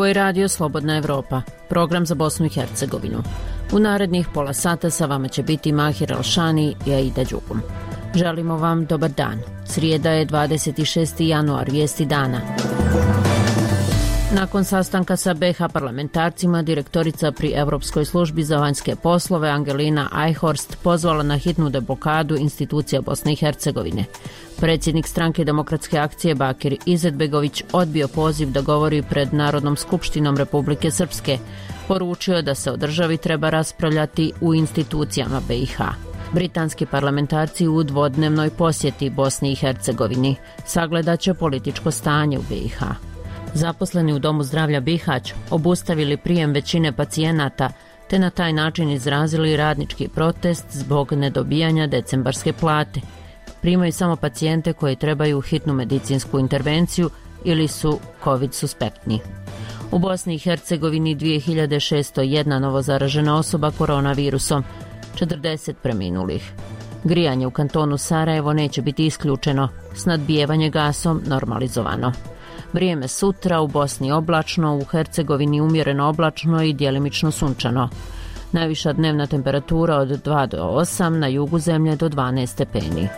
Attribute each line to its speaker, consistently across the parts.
Speaker 1: je Radio Slobodna Evropa, program za Bosnu i Hercegovinu. U narednih pola sata sa vama će biti Mahir Alšani i Aida Đugum. Želimo vam dobar dan. Srijeda je 26. januar, vijesti dana. Nakon sastanka sa BiH parlamentarcima, direktorica pri Evropskoj službi za vanjske poslove Angelina Eichhorst pozvala na hitnu deblokadu institucija Bosne i Hercegovine. Predsjednik stranke Demokratske akcije Bakir Izetbegović odbio poziv da govori pred Narodnom skupštinom Republike Srpske. Poručio da se o državi treba raspravljati u institucijama BiH. Britanski parlamentarci u dvodnevnoj posjeti Bosni i Hercegovini sagledat će političko stanje u BiH. Zaposleni u Domu zdravlja Bihać obustavili prijem većine pacijenata te na taj način izrazili radnički protest zbog nedobijanja decembarske plate. Primaju samo pacijente koji trebaju hitnu medicinsku intervenciju ili su COVID suspektni. U Bosni i Hercegovini 2601 novozaražena osoba koronavirusom, 40 preminulih. Grijanje u kantonu Sarajevo neće biti isključeno, snadbijevanje gasom normalizovano. Vrijeme sutra u Bosni oblačno, u Hercegovini umjereno oblačno i djelimično sunčano. Najviša dnevna temperatura od 2 do 8, na jugu zemlje do 12 stepeni.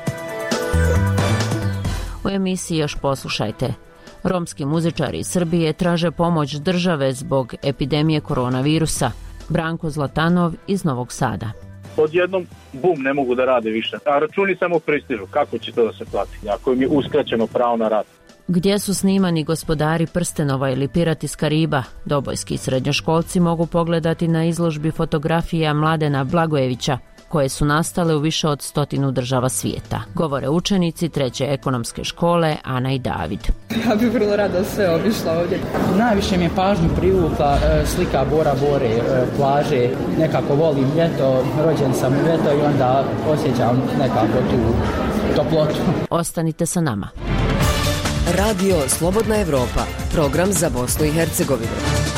Speaker 1: U emisiji još poslušajte. Romski muzičari iz Srbije traže pomoć države zbog epidemije koronavirusa. Branko Zlatanov iz Novog Sada.
Speaker 2: Odjednom, bum, ne mogu da rade više. A računi samo pristižu. Kako će to da se plati? Ako im je uskraćeno pravo na rad.
Speaker 1: Gdje su snimani Gospodari prstenova ili Pirati iz Kariba? Dobojski srednjoškolci mogu pogledati na izložbi fotografija Mladena Blagojevića, koje su nastale u više od 100 država svijeta. Govore učenici treće ekonomske škole Ana i David.
Speaker 3: Ja bih vrlo rado sve obišla ovdje. Najviše mi je pažnju privukla slika Bora Bore, plaže. Nekako volim ljeto, rođen sam u ljeto i onda osjećam nekako tu toplotu.
Speaker 1: Ostanite sa nama.
Speaker 4: Radio Slobodna Evropa, program za Bosnu i Hercegovinu.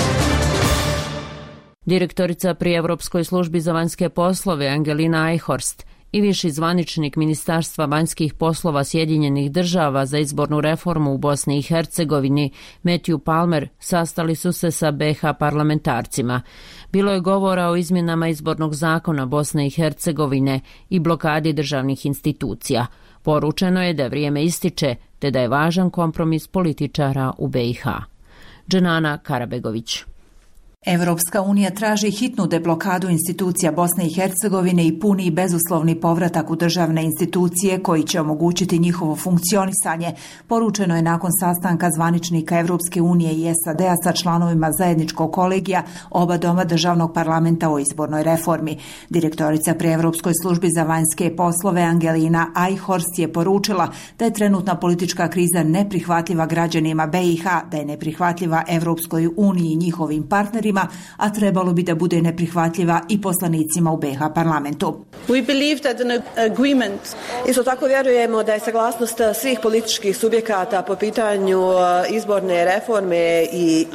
Speaker 1: Direktorica pri Evropskoj službi za vanjske poslove Angelina Eichhorst i viši zvaničnik Ministarstva vanjskih poslova Sjedinjenih država za izbornu reformu u Bosni i Hercegovini Matthew Palmer sastali su se sa BiH parlamentarcima. Bilo je govora o izmjenama izbornog zakona Bosne i Hercegovine i blokadi državnih institucija. Poručeno je da vrijeme ističe te da je važan kompromis političara u BiH. Dženana Karabegović.
Speaker 5: Evropska unija traži hitnu deblokadu institucija Bosne i Hercegovine i puni i bezuslovni povratak u državne institucije koji će omogućiti njihovo funkcionisanje, poručeno je nakon sastanka zvaničnika Evropske unije i SAD-a sa članovima zajedničkog kolegija oba doma državnog parlamenta o izbornoj reformi. Direktorica pri Evropskoj službi za vanjske poslove Angelina Eichhorst je poručila da je trenutna politička kriza neprihvatljiva građanima BiH, da je neprihvatljiva Evropskoj uniji i njihovim partnerima, a trebalo bi da bude neprihvatljiva i poslanicima u BiH parlamentu.
Speaker 6: We believe that an agreement. Isto tako vjerujemo da je saglasnost svih političkih subjekata po pitanju izborne reforme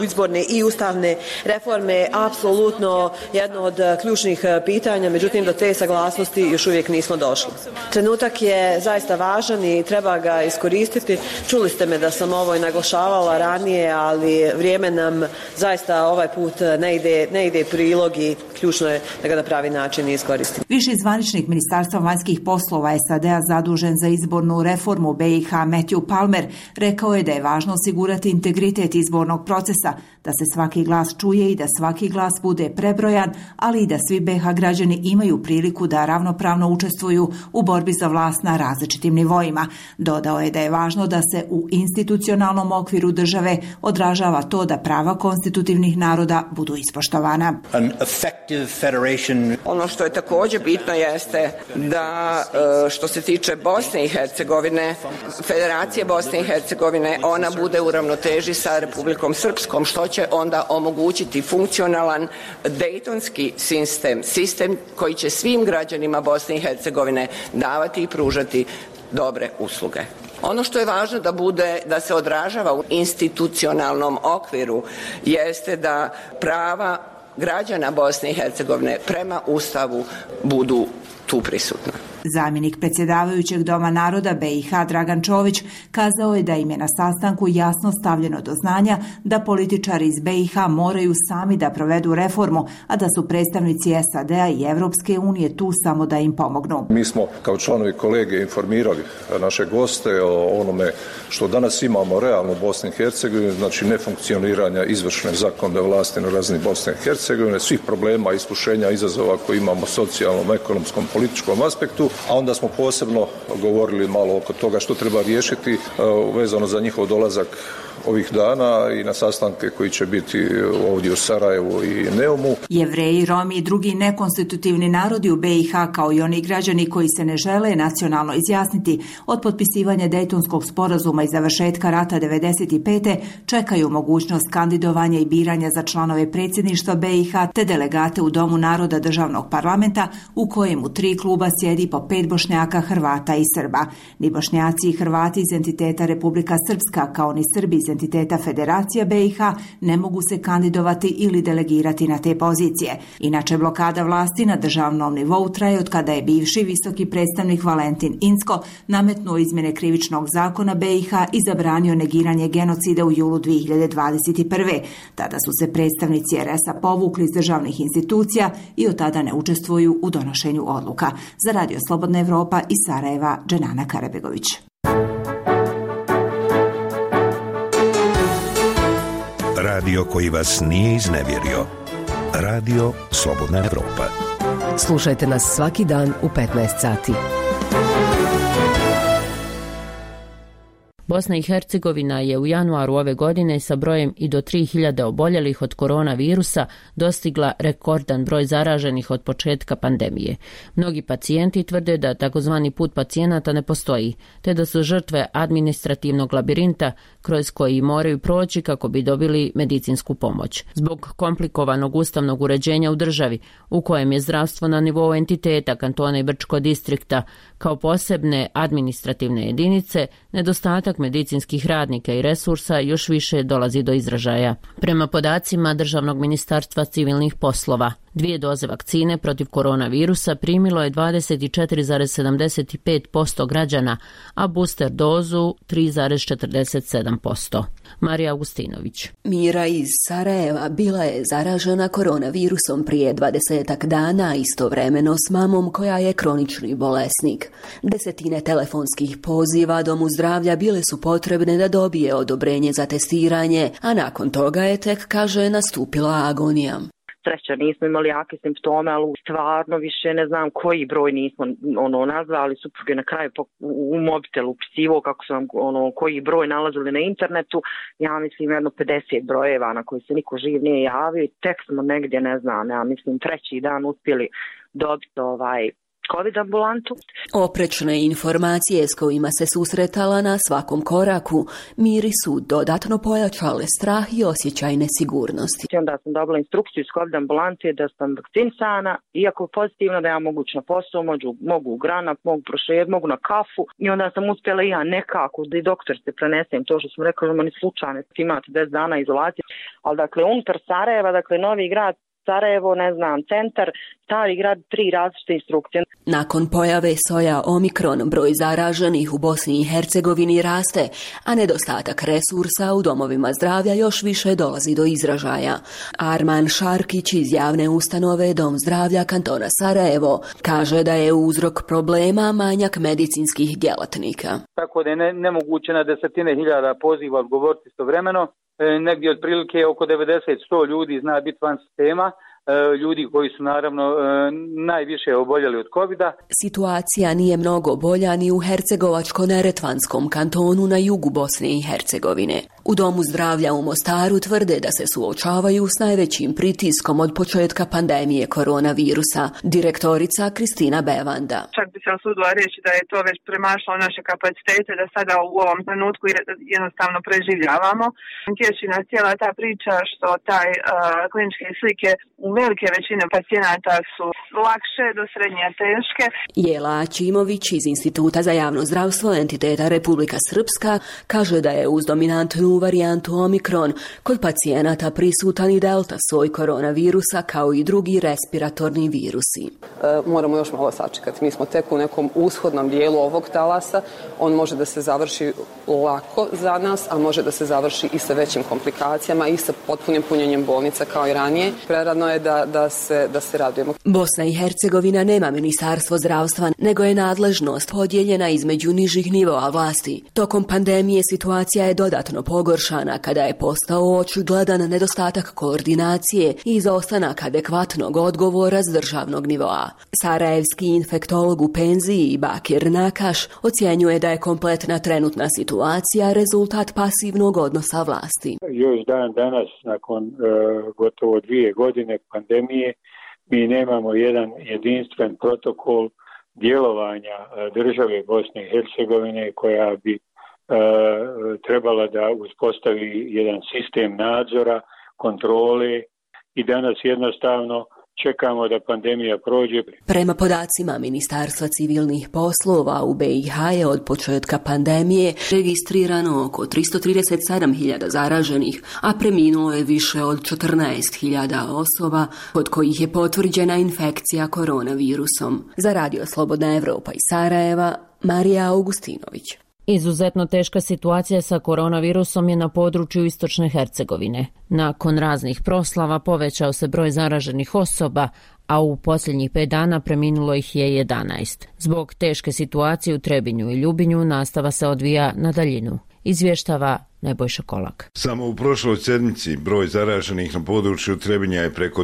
Speaker 6: i ustavne reforme apsolutno jedno od ključnih pitanja, međutim do te saglasnosti još uvijek nismo došli. Trenutak je zaista važan i treba ga iskoristiti. Čuli ste me da sam ovo i naglašavala ranije, ali vrijeme nam zaista ovaj put ne ide prilog i ključno je da ga na pravi način iskoristimo.
Speaker 5: Viši zvaničnik Ministarstva vanjskih poslova SAD-a zadužen za izbornu reformu BiH Matthew Palmer rekao je da je važno osigurati integritet izbornog procesa, da se svaki glas čuje i da svaki glas bude prebrojan, ali i da svi BiH građani imaju priliku da ravnopravno učestvuju u borbi za vlast na različitim nivoima. Dodao je da je važno da se u institucionalnom okviru države odražava to da prava konstitutivnih naroda budu ispoštovana.
Speaker 7: Ono što je također bitno jeste da što se tiče Bosne i Hercegovine, Federacije Bosne i Hercegovine, ona bude u ravnoteži sa Republikom Srpskom, što će onda omogućiti funkcionalan dejtonski sistem koji će svim građanima Bosne i Hercegovine davati i pružati dobre usluge. Ono što je važno da se odražava u institucionalnom okviru jeste da prava građana Bosne i Hercegovine prema Ustavu budu tu prisutna.
Speaker 5: Zamjenik predsjedavajućeg Doma naroda BiH Dragan Čović kazao je da im je na sastanku jasno stavljeno do znanja da političari iz BiH moraju sami da provedu reformu, a da su predstavnici SAD-a i Evropske unije tu samo da im pomognu.
Speaker 8: Mi smo kao članovi kolege informirali naše goste o onome što danas imamo realno u Bosni i Hercegovini, znači nefunkcioniranja izvršne zakonodavne vlasti na razini Bosne i Hercegovine, svih problema, iskušenja, izazova koje imamo socijalnom, ekonomskom, političkom aspektu, a onda smo posebno govorili malo oko toga što treba riješiti vezano za njihov dolazak ovih dana i na sastanke koji će biti ovdje u Sarajevu i Neumu.
Speaker 5: Jevreji, Romi i drugi nekonstitutivni narodi u BiH, kao i oni građani koji se ne žele nacionalno izjasniti od potpisivanja Dejtonskog sporazuma i završetka rata 1995. čekaju mogućnost kandidovanja i biranja za članove predsjedništva BiH te delegate u Domu naroda državnog parlamenta u kojem u 3 kluba sjedi po 5 Bošnjaka, Hrvata i Srba. Ni Bošnjaci i Hrvati iz entiteta Republika Srpska, kao ni Srbi iz entiteta Federacija BiH ne mogu se kandidovati ili delegirati na te pozicije. Inače, blokada vlasti na državnom nivou traje od kada je bivši visoki predstavnik Valentin Inzko nametnuo izmjene krivičnog zakona BiH i zabranio negiranje genocida u julu 2021. Tada su se predstavnici RS-a povukli iz državnih institucija i od tada ne učestvuju u donošenju odluka. Za Radio Slobodna Evropa iz Sarajeva, Dženana Karabegović.
Speaker 9: Radio koji vas nije iznevjerio. Radio Slobodna Evropa.
Speaker 4: Slušajte nas svaki dan u 15 sati.
Speaker 1: Bosna i Hercegovina je u januaru ove godine sa brojem i do 3000 oboljelih od koronavirusa dostigla rekordan broj zaraženih od početka pandemije. Mnogi pacijenti tvrde da takozvani put pacijenata ne postoji, te da su žrtve administrativnog labirinta kroz koji moraju proći kako bi dobili medicinsku pomoć. Zbog komplikovanog ustavnog uređenja u državi, u kojem je zdravstvo na nivou entiteta, kantona i Brčko distrikta kao posebne administrativne jedinice, nedostatak medicinskih radnika i resursa još više dolazi do izražaja. Prema podacima Državnog ministarstva civilnih poslova, 2 doze vakcine protiv koronavirusa primilo je 24,75% građana, a booster dozu 3,47%. Marija Augustinović.
Speaker 10: Mira iz Sarajeva bila je zaražena koronavirusom prije 20 dana, istovremeno s mamom koja je kronični bolesnik. 10 telefonskih poziva Domu zdravlja bile su potrebne da dobije odobrenje za testiranje, a nakon toga je tek, kaže, nastupila agonija.
Speaker 11: Sreća, nismo imali jake simptome, ali stvarno više ne znam koji broj nismo nazvali. Suprug je na kraju u mobitelu upisivo kako su nam koji broj nalazili na internetu. Ja mislim jedno 50 brojeva na koji se niko živ nije javio. Tek smo negdje, ne znam, ja mislim 3. dan uspjeli dobiti COVID ambulantu.
Speaker 10: Oprečne informacije s kojima se susretala na svakom koraku Miri su dodatno pojačale strah i osjećaj nesigurnosti.
Speaker 11: Onda sam dobila instrukciju iz COVID ambulante da sam vakcinisana, iako pozitivno da ja mogu na posao, mogu u granat, mogu prošet, mogu na kafu, i onda sam uspjela i ja nekako da i doktor se prenesem to što smo rekli, ni slučajno imate 10 dana izolacije, ali dakle unutar Sarajeva, dakle Novi Grad, Sarajevo, ne znam, centar, Stari grad, 3 različite instrukcije.
Speaker 10: Nakon pojave soja Omikron, broj zaraženih u Bosni i Hercegovini raste, a nedostatak resursa u domovima zdravlja još više dolazi do izražaja. Arman Šarkić iz javne ustanove Dom zdravlja kantona Sarajevo kaže da je uzrok problema manjak medicinskih djelatnika.
Speaker 12: Tako da je nemoguće na 10.000 poziva odgovoriti istovremeno. Negdje otprilike oko 90-100 ljudi zna biti van sistema, ljudi koji su naravno najviše oboljeli od covida.
Speaker 10: Situacija nije mnogo bolja ni u Hercegovačko-neretvanskom kantonu na jugu Bosne i Hercegovine. U Domu zdravlja u Mostaru tvrde da se suočavaju s najvećim pritiskom od početka pandemije koronavirusa. Direktorica Kristina Bevanda.
Speaker 13: Čak bi se osudila reći da je to već premašilo naše kapacitete, da sada u ovom trenutku jednostavno preživljavamo. Tješi nas cijela ta priča što taj kliničke slike u velike većine pacijenata su lakše do srednje teške.
Speaker 10: Jela Ačimović iz Instituta za javno zdravstvo entiteta Republika Srpska kaže da je uz dominantnu novu varijantu Omikron, kod pacijenata prisutan i delta soj koronavirusa kao i drugi respiratorni virusi.
Speaker 14: Moramo još malo sačekati. Mi smo tek u nekom ushodnom dijelu ovog talasa. On može da se završi lako za nas, a može da se završi i sa većim komplikacijama i sa potpunim punjenjem bolnica kao i ranije. Prerano je da se radujemo.
Speaker 10: Bosna i Hercegovina nema ministarstvo zdravstva, nego je nadležnost podijeljena između nižih nivoa vlasti. Tokom pandemije situacija je dodatno pogoršana kada je postao očigledan nedostatak koordinacije i izostanak adekvatnog odgovora s državnog nivoa. Sarajevski infektolog u penziji Bakir Nakaš ocjenjuje da je kompletna trenutna situacija rezultat pasivnog odnosa vlasti.
Speaker 15: Još dan danas, nakon gotovo 2 godine pandemije, mi nemamo jedan jedinstven protokol djelovanja države Bosne i Hercegovine koja bi trebala da uspostavi jedan sistem nadzora, kontrole i danas jednostavno čekamo da pandemija prođe.
Speaker 10: Prema podacima Ministarstva civilnih poslova u BiH je od početka pandemije registrirano oko 337.000 zaraženih, a preminulo je više od 14.000 osoba kod kojih je potvrđena infekcija koronavirusom. Za Radio Slobodna Evropa iz Sarajeva, Marija Augustinović.
Speaker 1: Izuzetno teška situacija sa koronavirusom je na području Istočne Hercegovine. Nakon raznih proslava povećao se broj zaraženih osoba, a u posljednjih 5 dana preminulo ih je 11. Zbog teške situacije u Trebinju i Ljubinju nastava se odvija na daljinu. Izvještava Nebojša Kolak.
Speaker 16: Samo u prošloj sedmici broj zaraženih na području Trebinja je preko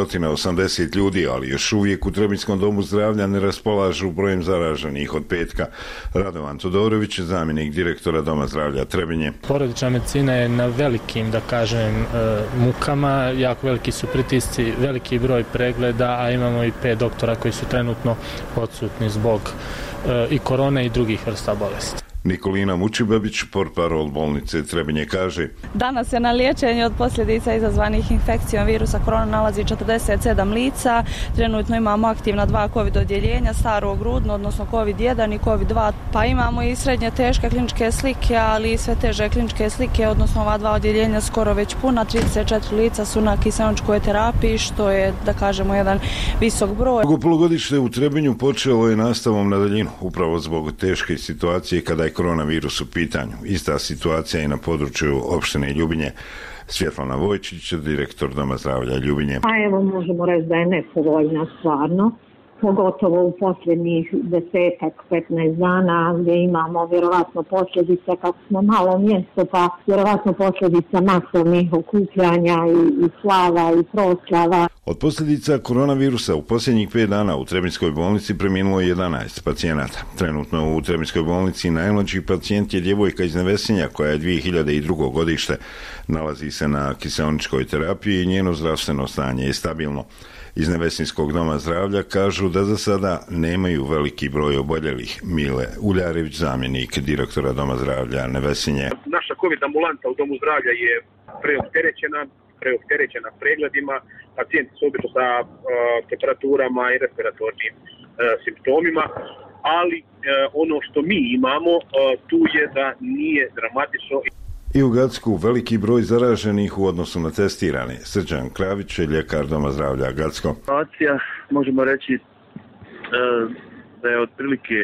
Speaker 16: 380 ljudi, ali još uvijek u Trebinskom domu zdravlja ne raspolažu brojem zaraženih od petka. Radovan Todorović, zamjenik direktora Doma zdravlja Trebinje.
Speaker 17: Porodična medicina je na velikim, da kažem, mukama, jako veliki su pritisci, veliki broj pregleda, a imamo i 5 doktora koji su trenutno odsutni zbog i korone i drugih vrsta bolesti.
Speaker 16: Nikolina Mučibabić, portparol bolnice Trebinje, kaže:
Speaker 18: Danas se na liječenju od posljedica izazvanih infekcijom virusa korona nalazi 47 lica. Trenutno imamo aktivna 2 COVID odjeljenja, staro grudno, odnosno COVID-1 i COVID-2. Pa imamo i srednje teške kliničke slike, ali i sve teže kliničke slike, odnosno ova 2 odjeljenja skoro već puna. 34 lica su na kiseoničkoj terapiji, što je, da kažemo, jedan visok broj.
Speaker 16: Drugo polugodište u Trebinju počelo je nastavom na daljinu, upravo zbog teške situacije kada je koronavirus u pitanju. Ista situacija i na području opštine Ljubinje. Svjetlana Vojčić, direktor Doma zdravlja Ljubinje.
Speaker 19: Pa evo, možemo reći da je nepovoljna stvarno, pogotovo u posljednjih 10-15 dana gdje imamo vjerovatno posljedice, kako smo malo mjesto, pa vjerovatno posljedica masovnih okupljanja i slava i proslava.
Speaker 16: Od posljedica koronavirusa u posljednjih 5 dana u Trebinskoj bolnici preminulo je 11 pacijenata. Trenutno u Trebinskoj bolnici najmlađi pacijent je djevojka iz Nevesinja koja je 2002. godište. Nalazi se na kiseoničkoj terapiji i njeno zdravstveno stanje je stabilno. Iz Nevesinskog doma zdravlja kažu da za sada nemaju veliki broj oboljelih. Mile Uljarević, zamjenik direktora Doma zdravlja Nevesinje.
Speaker 20: Naša COVID ambulanta u Domu zdravlja je preopterećena pregledima. Pacijenti su obično sa temperaturama i respiratornim simptomima, ali ono što mi imamo tu je da nije dramatično.
Speaker 16: I u Gacku veliki broj zaraženih u odnosu na testirane. Srđan Kravić, ljekar Doma zdravlja Gacko.
Speaker 21: Situacija, možemo reći da je otprilike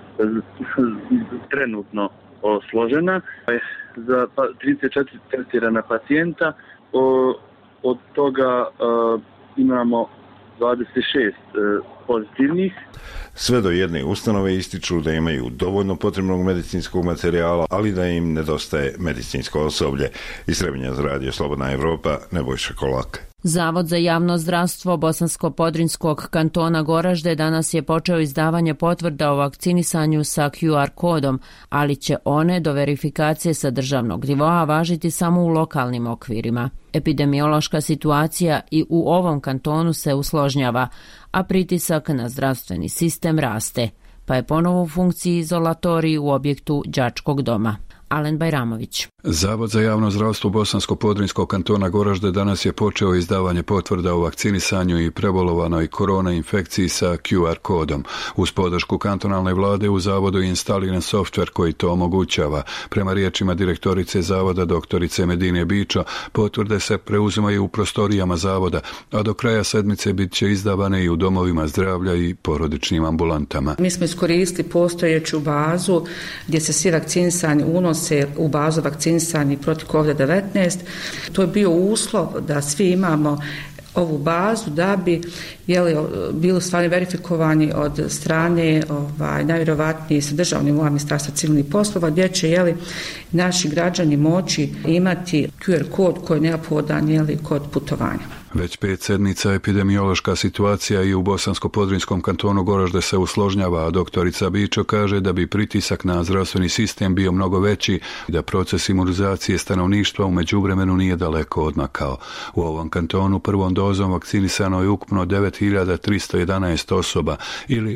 Speaker 21: trenutno složena. Za 34 testirana pacijenta, od toga imamo 26 pozitivnih.
Speaker 16: Sve do jedne ustanove ističu da imaju dovoljno potrebnog medicinskog materijala, ali da im nedostaje medicinsko osoblje. Iz Trebinja za Radio Slobodna Evropa, Nebojša Kolak.
Speaker 1: Zavod za javno zdravstvo Bosansko-Podrinskog kantona Goražde danas je počeo izdavanje potvrda o vakcinisanju sa QR kodom, ali će one do verifikacije sa državnog nivoa važiti samo u lokalnim okvirima. Epidemiološka situacija i u ovom kantonu se usložnjava, a pritisak na zdravstveni sistem raste, pa je ponovo u funkciji izolatorij u objektu đačkog doma. Alen Bajramović.
Speaker 2: Zavod za javno zdravstvo Bosansko-Podrinjskog kantona Goražde danas je počeo izdavanje potvrda o vakcinisanju i prebolovanoj korona infekciji sa QR kodom. Uz podršku kantonalne vlade u zavodu je instaliran softver koji to omogućava. Prema riječima direktorice zavoda doktorice Medine Bičo, potvrde se preuzimaju u prostorijama zavoda, a do kraja sedmice bit će izdavane i u domovima zdravlja i porodičnim ambulantama.
Speaker 22: Mi smo iskoristili postojeću bazu gdje se svi vakcinisani unose u bazu vakcinisani protiv COVID-19. To je bio uslov da svi imamo ovu bazu da bi bili stvarno verifikovani od strane najvjerovatnije sa državnim nivoa Ministarstva civilnih poslova, gdje će naši građani moći imati QR kod koji je neophodan kod putovanja.
Speaker 2: Već 5 sedmica epidemiološka situacija i u Bosansko-Podrinjskom kantonu Goražde se usložnjava, a doktorica Bičo kaže da bi pritisak na zdravstveni sistem bio mnogo veći i da proces imunizacije stanovništva u međuvremenu nije daleko odmakao. U ovom kantonu prvom dozom vakcinisano je ukupno 9.311 osoba ili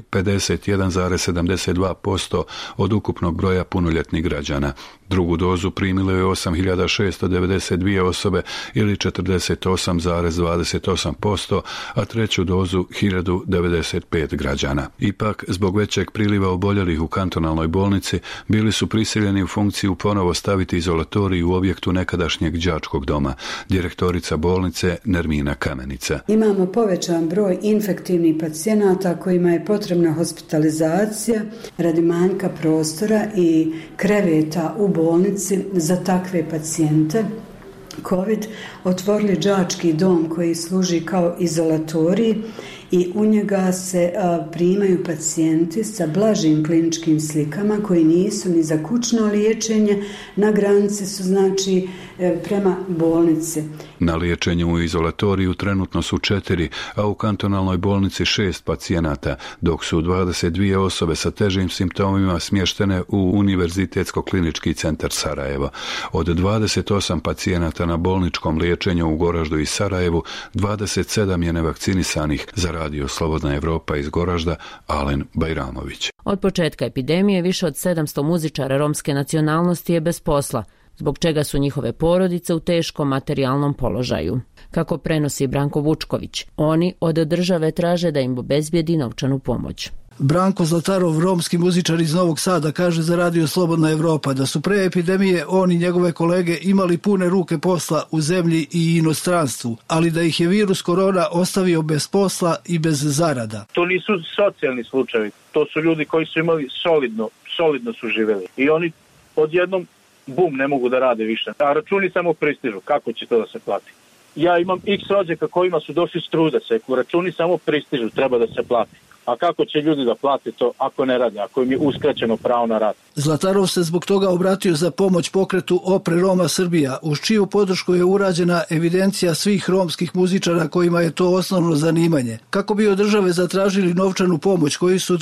Speaker 2: 51,72% od ukupnog broja punoljetnih građana. Drugu dozu primilo je 8.692 osobe ili 48,28%, a treću dozu 1.095 građana. Ipak, zbog većeg priliva oboljelih u kantonalnoj bolnici, bili su prisiljeni u funkciju ponovo staviti izolatorij u objektu nekadašnjeg đačkog doma. Direktorica bolnice Nermina Kamenica.
Speaker 23: Imamo povećan broj infektivnih pacijenata kojima je potrebna hospitalizacija radi manjka prostora i kreveta u bolnici za takve pacijente. COVID otvorili đački dom koji služi kao izolatorij i u njega se primaju pacijenti sa blažim kliničkim slikama koji nisu ni za kućno liječenje, na granici su prema bolnici.
Speaker 2: Na liječenju u izolatoriju trenutno su 4, a u kantonalnoj bolnici 6 pacijenata, dok su 22 osobe sa težim simptomima smještene u Univerzitetsko-klinički centar Sarajevo. Od 28 pacijenata na bolničkom liječenju u Goraždu i Sarajevu, 27 je nevakcinisanih. Za Radio Slobodna Evropa iz Goražda, Alen Bajramović.
Speaker 1: Od početka epidemije više od 700 muzičara romske nacionalnosti je bez posla, zbog čega su njihove porodice u teškom materijalnom položaju. Kako prenosi Branko Vučković, oni od države traže da im obezbijedi novčanu pomoć.
Speaker 24: Branko Zlatarov, romski muzičar iz Novog Sada, kaže za Radio Slobodna Evropa da su pre epidemije on i njegove kolege imali pune ruke posla u zemlji i inostranstvu, ali da ih je virus korona ostavio bez posla i bez zarada.
Speaker 25: To nisu socijalni slučajevi, to su ljudi koji su imali solidno su živjeli i oni odjednom bum, ne mogu da rade više. A računi samo pristižu, kako će to da se plati? Ja imam x rođaka kojima su došli s truda seku, računi samo pristižu, treba da se plati. A kako će ljudi da plate to ako ne rade, ako im je uskraćeno pravo na rad?
Speaker 24: Zlatarov se zbog toga obratio za pomoć pokretu Opre Roma Srbija, uz čiju podršku je urađena evidencija svih romskih muzičara kojima je to osnovno zanimanje. Kako bi od države zatražili novčanu pomoć koju su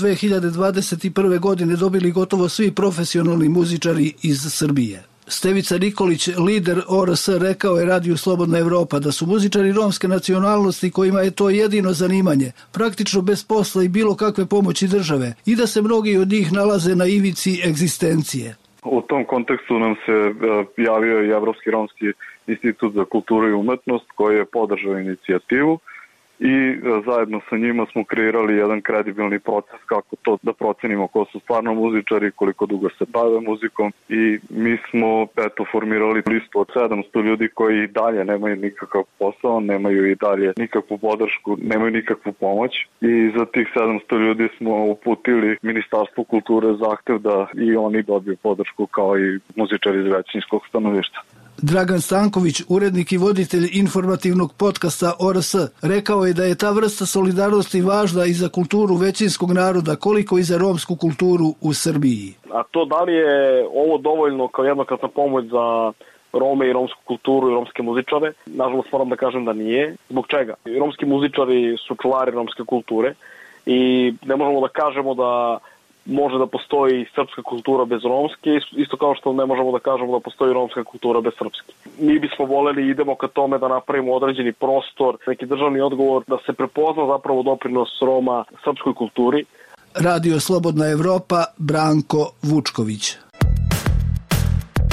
Speaker 24: 2021. godine dobili gotovo svi profesionalni muzičari iz Srbije. Stevica Nikolić, lider ORS, rekao je Radiju Slobodna Evropa da su muzičari romske nacionalnosti kojima je to jedino zanimanje, praktično bez posla i bilo kakve pomoći države i da se mnogi od njih nalaze na ivici egzistencije.
Speaker 21: U tom kontekstu nam se javio i Evropski romski institut za kulturu i umetnost koji je podržao inicijativu i zajedno sa njima smo kreirali jedan kredibilni proces kako to da procenimo ko su stvarno muzičari, koliko dugo se bave muzikom i mi smo formirali listu od 700 ljudi koji i dalje nemaju nikakav posao, nemaju i dalje nikakvu podršku, nemaju nikakvu pomoć i za tih 700 ljudi smo uputili Ministarstvu kulture zahtev da i oni dobiju podršku kao i muzičari iz većinskog stanovništva.
Speaker 24: Dragan Stanković, urednik i voditelj informativnog podcasta ORS, rekao je da je ta vrsta solidarnosti važna i za kulturu većinskog naroda, koliko i za romsku kulturu u Srbiji.
Speaker 26: A to da li je ovo dovoljno kao jednokratna pomoć za Rome i romsku kulturu i romske muzičare? Nažalost moram da kažem da nije. Zbog čega? Romski muzičari su čuvari romske kulture i ne možemo da kažemo da može da postoji srpska kultura bez romske, isto kao što ne možemo da kažemo da postoji romska kultura bez srpske. Mi bismo voljeli i idemo ka tome da napravimo određeni prostor, neki državni odgovor, da se prepozna zapravo doprinos Roma srpskoj kulturi.
Speaker 24: Radio Slobodna Evropa, Branko Vučković.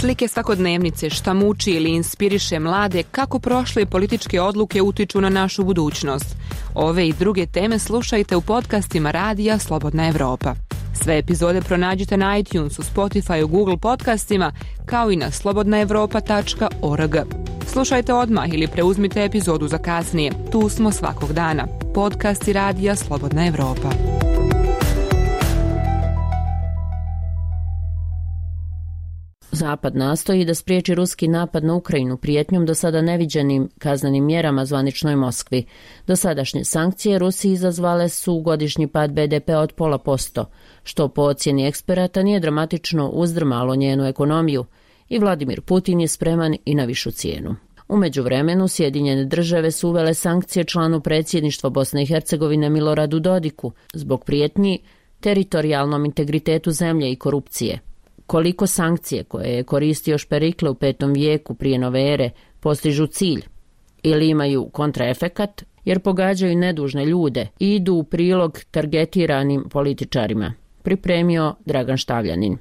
Speaker 3: Slike svakodnevnice, šta muči ili inspiriše mlade, kako prošle političke odluke utiču na našu budućnost. Ove i druge teme slušajte u podcastima Radija Slobodna Evropa. Sve epizode pronađite na iTunesu, Spotify, Google podcastima, kao i na slobodnaevropa.org. Slušajte odmah ili preuzmite epizodu za kasnije. Tu smo svakog dana. Podcasti Radija Slobodna Evropa.
Speaker 1: Zapad nastoji da spriječi ruski napad na Ukrajinu prijetnjom do sada neviđenim kaznenim mjerama zvaničnoj Moskvi. Dosadašnje sankcije Rusiji izazvale su godišnji pad BDP-a od 0,5%, što po ocjeni eksperata nije dramatično uzdrmalo njenu ekonomiju i Vladimir Putin je spreman i na višu cijenu. U međuvremenu Sjedinjene države su uvele sankcije članu predsjedništva Bosne i Hercegovine Miloradu Dodiku zbog prijetnji teritorijalnom integritetu zemlje i korupcije. Koliko sankcije koje je koristio Šperikle u 5. vijeku prije nove ere postižu cilj ili imaju kontraefekat jer pogađaju nedužne ljude i idu u prilog targetiranim političarima. Pripremio Dragan Štavljanin.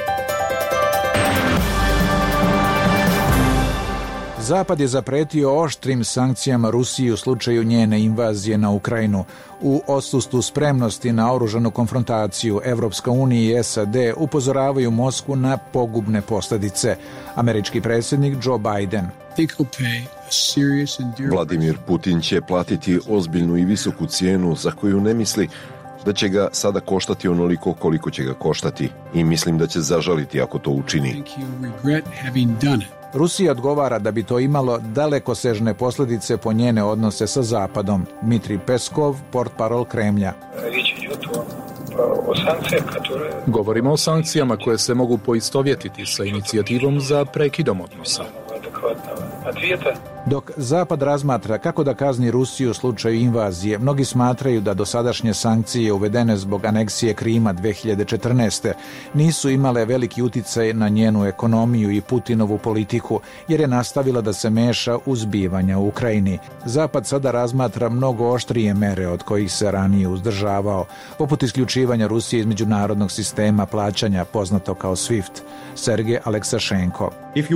Speaker 5: Zapad je zapretio oštrim sankcijama Rusiji u slučaju njene invazije na Ukrajinu. U odsustvu spremnosti na oružanu konfrontaciju, Evropska unija i SAD upozoravaju Moskvu na pogubne posljedice. Američki predsjednik Joe Biden.
Speaker 6: Vladimir Putin će platiti ozbiljnu i visoku cijenu za koju ne misli da će ga sada koštati onoliko koliko će ga koštati i mislim da će zažaliti ako to učini.
Speaker 5: Rusija odgovara da bi to imalo dalekosežne posljedice po njene odnose sa Zapadom. Dmitrij Peskov, portparol Kremlja.
Speaker 7: Govorimo o sankcijama koje se mogu poistovjetiti sa inicijativom za prekidom odnosa.
Speaker 5: Dok Zapad razmatra kako da kazni Rusiju u slučaju invazije, mnogi smatraju da dosadašnje sankcije uvedene zbog aneksije Krima 2014. nisu imale veliki uticaj na njenu ekonomiju i Putinovu politiku, jer je nastavila da se meša u zbivanja u Ukrajini. Zapad sada razmatra mnogo oštrije mere od kojih se ranije uzdržavao, poput isključivanja Rusije iz međunarodnog sistema plaćanja poznato kao SWIFT. Sergej Aleksašenko.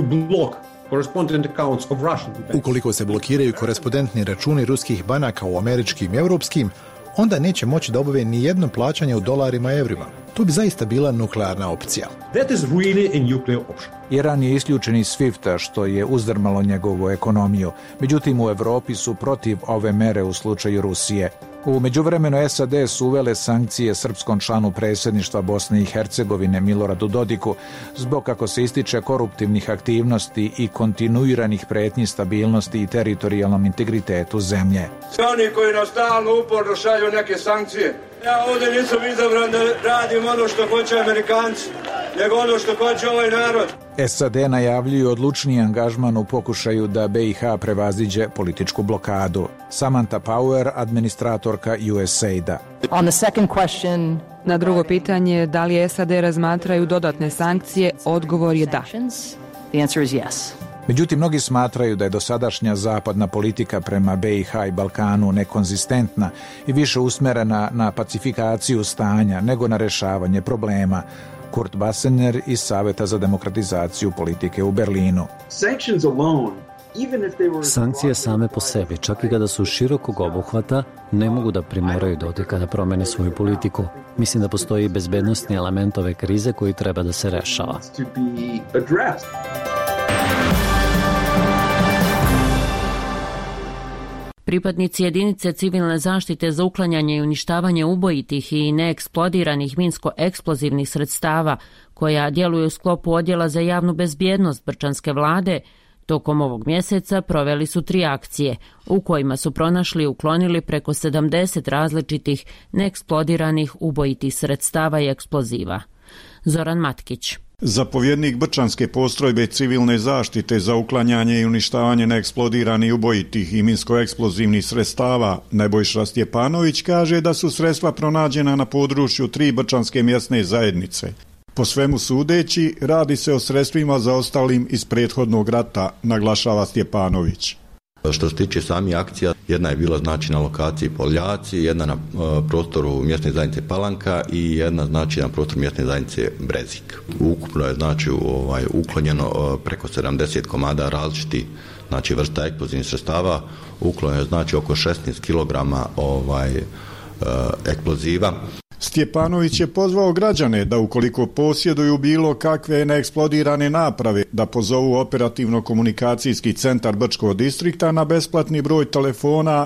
Speaker 8: Ukoliko se blokiraju korespondentni računi ruskih banaka u američkim i europskim, onda neće moći da obave ni jedno plaćanje u dolarima i evrima. To bi zaista bila nuklearna opcija.
Speaker 5: Iran je isključen iz SWIFT-a, što je uzdrmalo njegovu ekonomiju. Međutim, u Evropi su protiv ove mere u slučaju Rusije. U međuvremenu SAD su uvele sankcije srpskom članu predsjedništva Bosne i Hercegovine Miloradu Dodiku zbog, kako se ističe, koruptivnih aktivnosti i kontinuiranih pretnji stabilnosti i teritorijalnom integritetu zemlje.
Speaker 9: Oni koji nas stalno uporno šalju neke sankcije. Ja ovdje nisam izabran da radim ono što hoće Amerikanci, nego ono što hoće ovaj narod.
Speaker 5: SAD najavljuju odlučniji angažman u pokušaju da BiH prevaziđe političku blokadu. Samantha Power, administratorka USAID-a.
Speaker 3: Na drugo pitanje, da li SAD razmatraju dodatne sankcije, odgovor je da.
Speaker 5: Međutim, mnogi smatraju da je dosadašnja zapadna politika prema BiH i Balkanu nekonzistentna i više usmjerena na pacifikaciju stanja nego na rješavanje problema. Kurt Bassener iz Saveta za demokratizaciju politike u Berlinu.
Speaker 27: Sankcije same po sebi, čak i kada su širokog obuhvata, ne mogu da primoraju Dodika da promene svoju politiku. Mislim da postoji bezbednosni element ove krize koji treba da se rešava.
Speaker 1: Pripadnici jedinice civilne zaštite za uklanjanje i uništavanje ubojitih i neeksplodiranih minsko-eksplozivnih sredstava koja djeluju u sklopu odjela za javnu bezbjednost Brčanske vlade, tokom ovog mjeseca proveli su 3 akcije u kojima su pronašli i uklonili preko 70 različitih neeksplodiranih ubojitih sredstava i eksploziva. Zoran Matkić.
Speaker 28: Zapovjednik Brčanske postrojbe civilne zaštite za uklanjanje i uništavanje neeksplodiranih ubojitih i minsko-eksplozivnih sredstava Nebojša Stjepanović kaže da su sredstva pronađena na području 3 brčanske mjesne zajednice. Po svemu sudeći, radi se o sredstvima zaostalim iz prethodnog rata, naglašava Stjepanović.
Speaker 4: Što se tiče samih akcija, jedna je bila znači na lokaciji Poljaci, jedna na prostoru mjesne zajednice Palanka i jedna znači na prostoru mjesne zajednice Brezik. Ukupno je znači uklonjeno preko 70 komada različitih znači vrsta eksplozivnih sredstava, uklonjeno je znači oko 16 kg eksploziva.
Speaker 28: Stjepanović je pozvao građane da ukoliko posjeduju bilo kakve neeksplodirane naprave, da pozovu operativno-komunikacijski centar Brčkog distrikta na besplatni broj telefona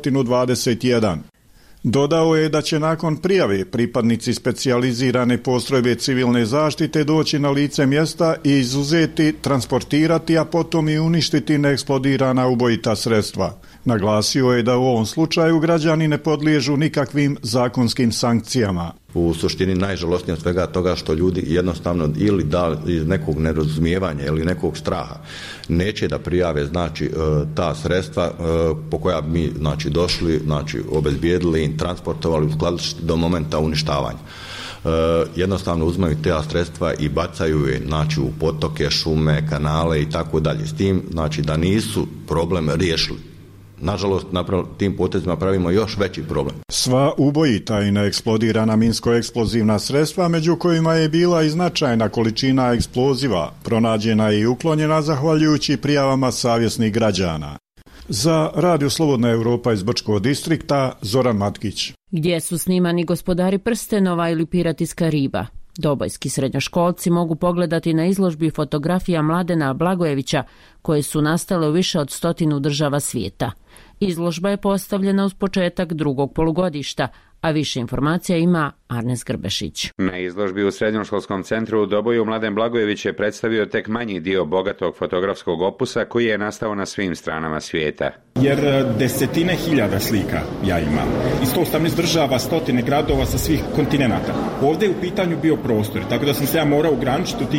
Speaker 28: 121. Dodao je da će nakon prijave pripadnici specijalizirane postrojbe civilne zaštite doći na lice mjesta i izuzeti, transportirati, a potom i uništiti neeksplodirana ubojita sredstva. Naglasio je da u ovom slučaju građani ne podliježu nikakvim zakonskim sankcijama.
Speaker 4: U suštini najžalosnije od svega toga što ljudi jednostavno ili da iz nekog nerazumijevanja ili nekog straha neće da prijave znači ta sredstva po koja bi mi znači došli, znači obezbijedili, transportovali, uskladištili do momenta uništavanja. Jednostavno uzmaju te sredstva i bacaju je znači u potoke, šume, kanale i tako dalje. S tim znači da nisu problem riješili. Nažalost, tim potezima pravimo još veći problem.
Speaker 28: Sva ubojita i neeksplodirana minsko-eksplozivna sredstva, među kojima je bila i značajna količina eksploziva, pronađena i uklonjena zahvaljujući prijavama savjesnih građana. Za Radio Slobodna Evropa iz Brčkog distrikta, Zoran Matkić.
Speaker 1: Gdje su snimani Gospodari prstenova ili Pirat iz Kariba? Dobojski srednjoškolci mogu pogledati na izložbi fotografija Mladena Blagojevića koje su nastale u više od 100 država svijeta. Izložba je postavljena uz početak drugog polugodišta, a više informacija ima Arnes Grbešić.
Speaker 10: Na izložbi u Srednjoškolskom centru u Doboju Mladen Blagojević je predstavio tek manji dio bogatog fotografskog opusa koji je nastao na svim stranama svijeta.
Speaker 11: Jer desetine hiljada slika ja imam. Iz 118 država, 100 gradova sa svih kontinenata. Ovdje je u pitanju bio prostor, tako da sam se ja morao ograničiti u tih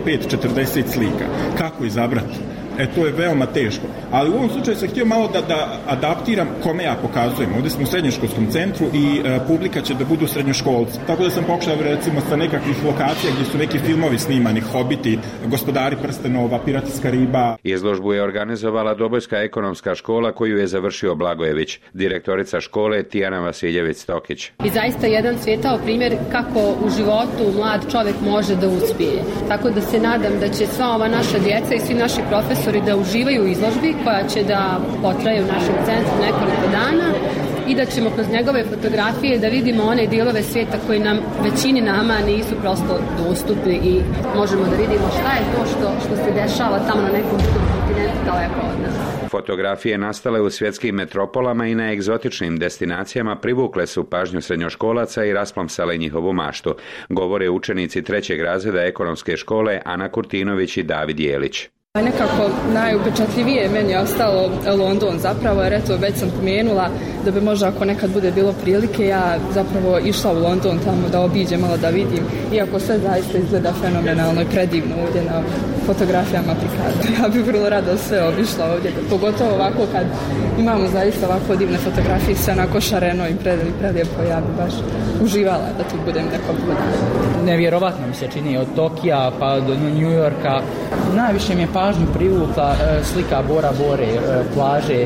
Speaker 11: 35-40 slika. Kako izabrati? To je veoma teško. Ali u ovom slučaju sam htio malo da adaptiram kome ja pokazujem. Ovdje smo u srednjoškolskom centru i publika će da budu srednjoškolci. Tako da sam pokušao recimo sa nekakvih lokacija gdje su neki filmovi snimani, Hobiti, Gospodari prstenova, Pirat iz Kariba.
Speaker 10: Izložbu je organizovala Dobojska ekonomska škola koju je završio Blagojević, direktorica škole Tijana Vasiljević-Stokić.
Speaker 12: I zaista jedan svijetao primjer kako u životu mlad čovjek može da uspije. Tako da se nadam da će sva ova naša djeca i svi naši profesori da uživaju u izložbi koja će da potraje u našem centru nekoliko dana i da ćemo kroz njegove fotografije da vidimo one dijelove svijeta koji nam, većini nama nisu prosto dostupni i možemo da vidimo šta je to što se dešava tamo na nekom kontinentu daleko od nas.
Speaker 10: Fotografije nastale u svjetskim metropolama i na egzotičnim destinacijama privukle su pažnju srednjoškolaca i rasplamsale njihovu maštu, govore učenici 3. razreda ekonomske škole Ana Kurtinović i David Jelić.
Speaker 13: Nekako najupečatljivije meni je ostalo London zapravo, jer eto već sam pomenula da bi možda ako nekad bude bilo prilike ja zapravo išla u London tamo da obiđem, malo da vidim, iako sve zaista izgleda fenomenalno i predivno ovdje na fotografijama prikazano. Ja bih vrlo rado sve obišla ovdje, pogotovo ovako kad imamo zaista ovako divne fotografije, sve onako šareno i prelijepo, ja bih baš uživala da tu budem nekoliko dana.
Speaker 14: Nevjerovatno mi se čini od Tokija pa do New Yorka. Najviše mi je pažnju privukla slika Bora Bore, plaže,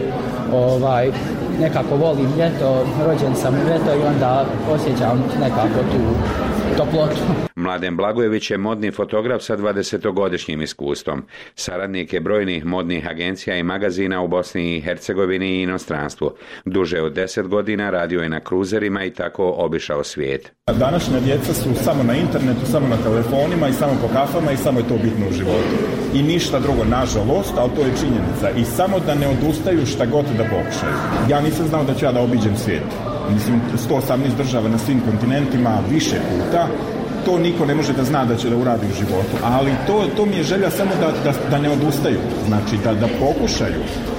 Speaker 14: nekako volim ljeto, rođen sam u ljeto i onda osjećam nekako tu toplotu.
Speaker 10: Mladen Blagojević je modni fotograf sa 20-godišnjim iskustvom. Saradnik je brojnih modnih agencija i magazina u Bosni i Hercegovini i inostranstvu. Duže od 10 godina radio je na kruzerima i tako obišao svijet.
Speaker 11: Današnja djeca su samo na internetu, samo na telefonima i samo po kafama i samo je to bitno u životu. I ništa drugo, nažalost, ali to je činjenica. I samo da ne odustaju šta god da pokušaju. Ja nisam znao da ću ja da obiđem svijet. Mislim, 118 država na svim kontinentima, više puta. To niko ne može da zna da će da uradi u životu, ali to mi je želja samo da ne odustaju, znači da pokušaju.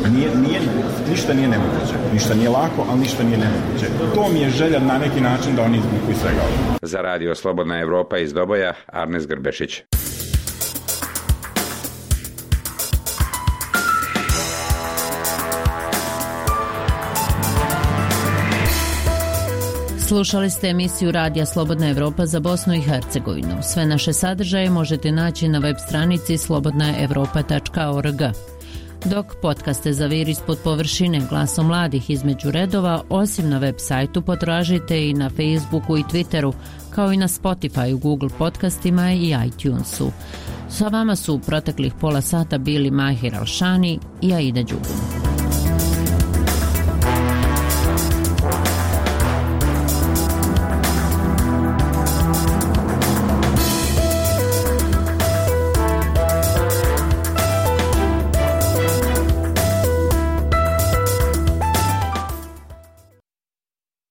Speaker 11: Ništa nije nemoguće, ništa nije lako, ali ništa nije nemoguće. To mi je želja na neki način da oni izvuku iz svega ovoga.
Speaker 10: Za Radio Slobodna Evropa iz Doboja, Arnes Grbešić.
Speaker 1: Slušali ste emisiju Radija Slobodna Evropa za Bosnu i Hercegovinu. Sve naše sadržaje možete naći na web stranici slobodnaevropa.org. Dok podcaste Zavir ispod površine Glasom mladih između redova, osim na web sajtu, potražite i na Facebooku i Twitteru, kao i na Spotify, Google podcastima i iTunesu. Sa vama su u proteklih pola sata bili Mahir Alšani i Aida Đugum.